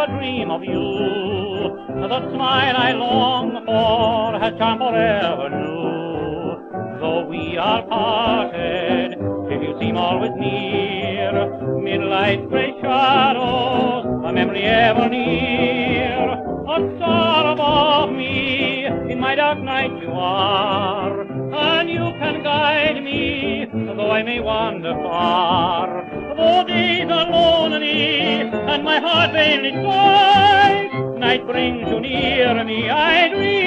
a dream of you. The smile I long for has charm forever new. Though we are parted, still you seem always near. Mid-life's grey shadows, a memory ever near. A star above me, in my dark night you are, and you can guide me, though I may wander far. Though days are lonely, and my heart vainly sighs, night brings you near me, I dream